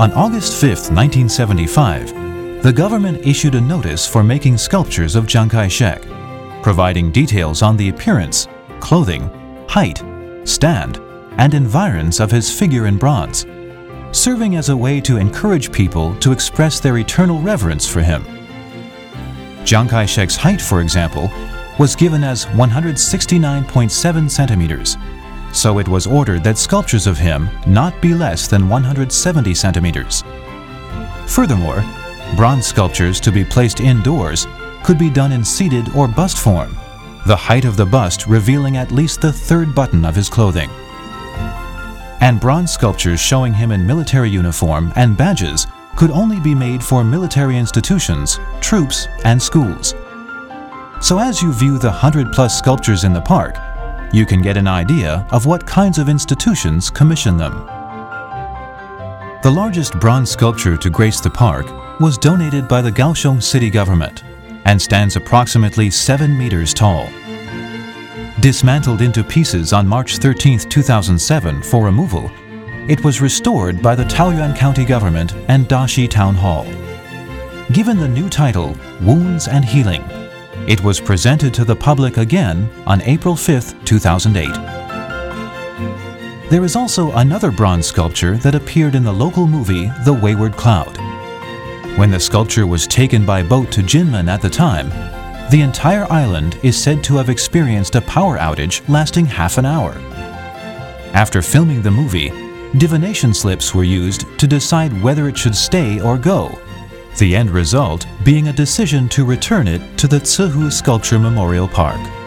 On August 5, 1975, the government issued a notice for making sculptures of Chiang Kai-shek, providing details on the appearance, clothing, height, stand, and environs of his figure in bronze, serving as a way to encourage people to express their eternal reverence for him. Chiang Kai-shek's height, for example, was given as 169.7 centimeters, so it was ordered that sculptures of him not be less than 170 centimeters. Furthermore, bronze sculptures to be placed indoors could be done in seated or bust form, the height of the bust revealing at least the third button of his clothing. And bronze sculptures showing him in military uniform and badges could only be made for military institutions, troops, and schools. So as you view the 100+ sculptures in the park, you can get an idea of what kinds of institutions commission them. The largest bronze sculpture to grace the park was donated by the Kaohsiung city government and stands approximately 7 meters tall. Dismantled into pieces on March 13, 2007 for removal, it was restored by the Taoyuan County government and Daxi Town Hall. Given the new title, Wounds and Healing, it was presented to the public again on April 5, 2008. There is also another bronze sculpture that appeared in the local movie The Wayward Cloud. When the sculpture was taken by boat to Jinmen at the time, the entire island is said to have experienced a power outage lasting half an hour. After filming the movie, divination slips were used to decide whether it should stay or go, the end result being a decision to return it to the Tsehu Sculpture Memorial Park.